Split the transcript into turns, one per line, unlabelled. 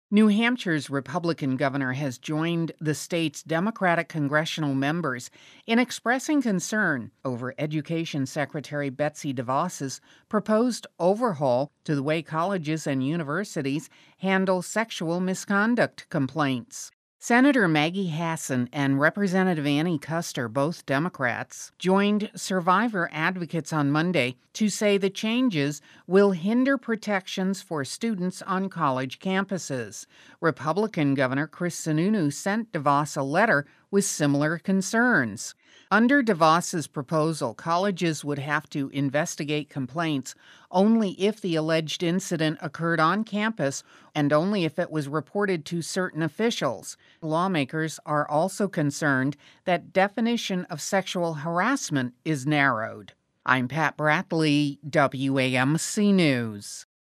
New Hampshire's Republican governor has joined the state's Democratic congressional members in expressing concern over Education Secretary Betsy DeVos's proposed overhaul to the way colleges and universities handle sexual misconduct complaints. Senator Maggie Hassan and Representative Annie Kuster, both Democrats, joined survivor advocates on Monday to say the changes will hinder protections for students on college campuses. Republican Governor Chris Sununu sent DeVos a letter with similar concerns. Under DeVos's proposal, colleges would have to investigate complaints only if the alleged incident occurred on campus and only if it was reported to certain officials. Lawmakers are also concerned that definition of sexual harassment is narrowed. I'm Pat Bradley, WAMC News.